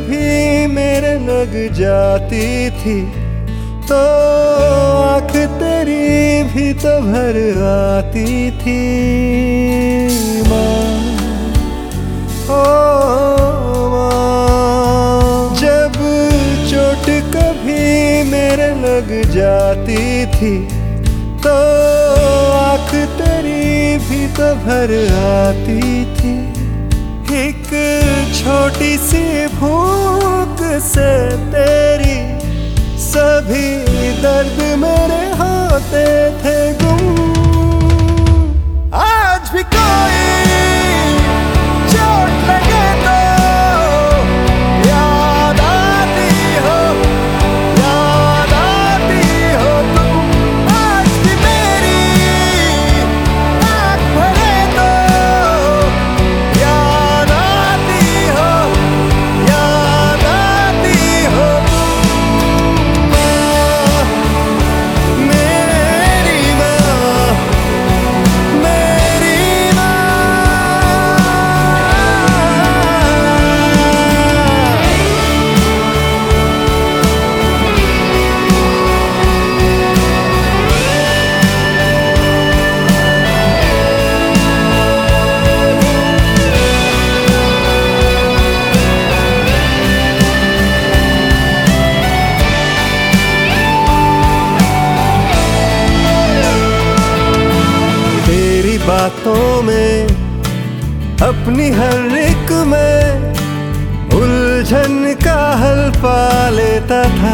कभी मेरे लग जाती थी तो आँख तेरी भी तो भर आती थी माँ। ओ माँ, जब चोट कभी मेरे लग जाती थी तो आँख तेरी भी तो भर आती थी। एक छोटी सी भूख से तेरी सभी दर्द मेरे होते थे गुम। आज भी कोई चोट लगे तो याद आती हो तुम। आज भी मेरी आँख भरे तो याद आती हो बातों में अपनी हर एक में उलझन का हल पा लेता था।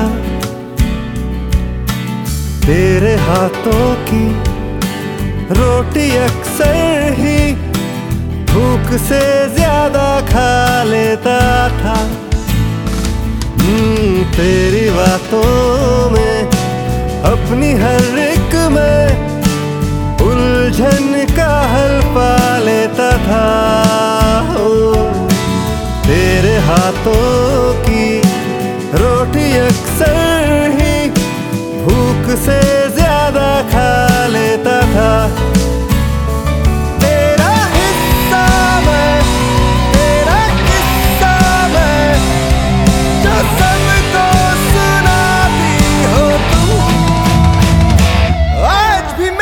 तेरे हाथों की रोटी अक्सर ही भूख से ज्यादा खा लेता था। तेरी बातों में अपनी हर एक में उलझन का हल पा लेता था। तेरे हाथों की रोटी अक्सर ही भूख से ज्यादा खा लेता था। तेरा हिस्सा मैं, तेरा किस्सा मैं, जो सबको सुनाती हो तुम। आज भी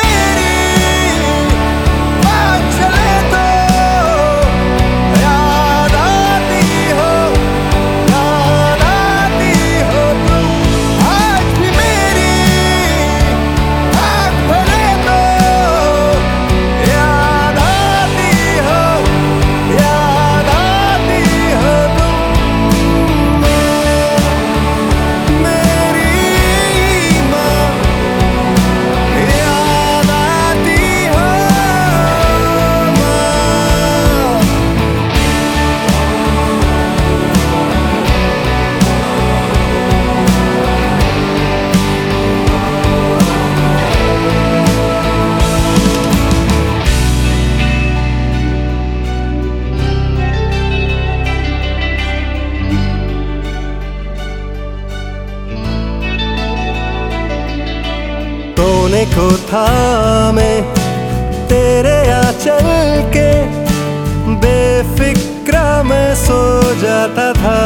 सोने को थामे तेरे आंचल के बेफिक्रा मैं सो जाता था।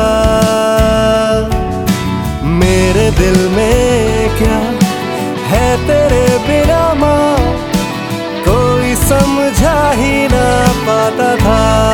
मेरे दिल में क्या है तेरे बिना माँ, कोई समझा ही ना पाता था।